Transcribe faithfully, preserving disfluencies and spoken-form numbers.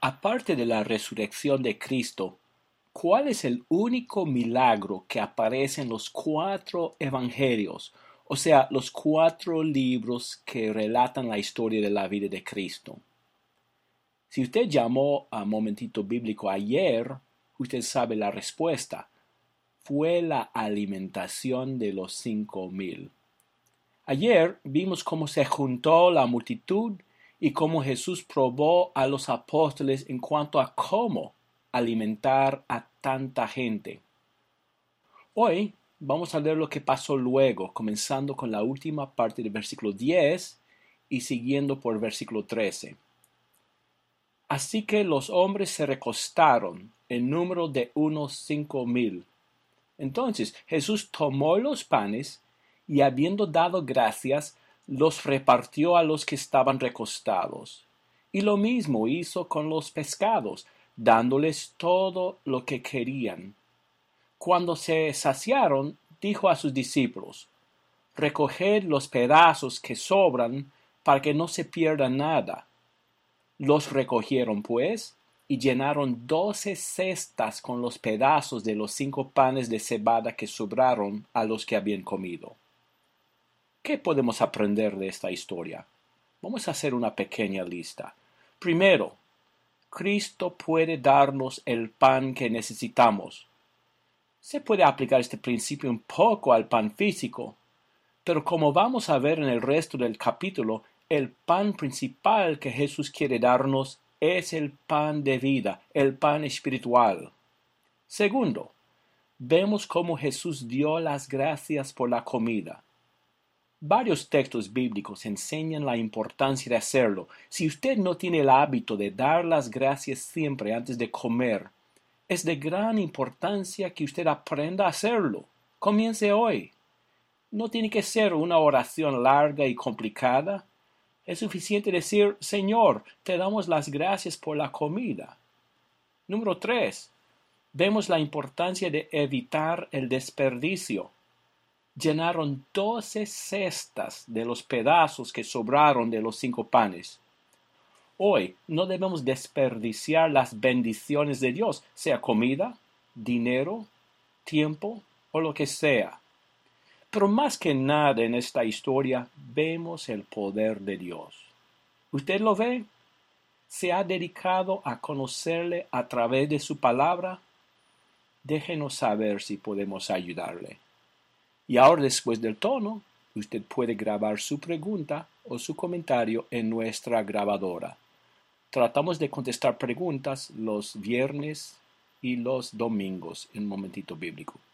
Aparte de la resurrección de Cristo, ¿cuál es el único milagro que aparece en los cuatro evangelios, o sea, los cuatro libros que relatan la historia de la vida de Cristo? Si usted llamó a Momentito Bíblico ayer, usted sabe la respuesta. Fue la alimentación de los cinco mil. Ayer vimos cómo se juntó la multitud y cómo Jesús probó a los apóstoles en cuanto a cómo alimentar a tanta gente. Hoy vamos a ver lo que pasó luego, comenzando con la última parte del versículo diez y siguiendo por versículo trece. Así que los hombres se recostaron, en número de unos cinco mil. Entonces Jesús tomó los panes y, habiendo dado gracias, los repartió a los que estaban recostados. Y lo mismo hizo con los pescados, dándoles todo lo que querían. Cuando se saciaron, dijo a sus discípulos: Recoged los pedazos que sobran, para que no se pierda nada. Los recogieron, pues, y llenaron doce cestas con los pedazos de los cinco panes de cebada que sobraron a los que habían comido. ¿Qué podemos aprender de esta historia? Vamos a hacer una pequeña lista. Primero, Cristo puede darnos el pan que necesitamos. Se puede aplicar este principio un poco al pan físico, pero como vamos a ver en el resto del capítulo, el pan principal que Jesús quiere darnos es el pan de vida, el pan espiritual. Segundo, vemos cómo Jesús dio las gracias por la comida. Varios textos bíblicos enseñan la importancia de hacerlo. Si usted no tiene el hábito de dar las gracias siempre antes de comer, es de gran importancia que usted aprenda a hacerlo. Comience hoy. No tiene que ser una oración larga y complicada. Es suficiente decir: Señor, te damos las gracias por la comida. Número tres. Vemos la importancia de evitar el desperdicio. Llenaron doce cestas de los pedazos que sobraron de los cinco panes. Hoy no debemos desperdiciar las bendiciones de Dios, sea comida, dinero, tiempo o lo que sea. Pero más que nada en esta historia vemos el poder de Dios. ¿Usted lo ve? ¿Se ha dedicado a conocerle a través de su palabra? Déjenos saber si podemos ayudarle. Y ahora, después del tono, usted puede grabar su pregunta o su comentario en nuestra grabadora. Tratamos de contestar preguntas los viernes y los domingos en Momentito Bíblico.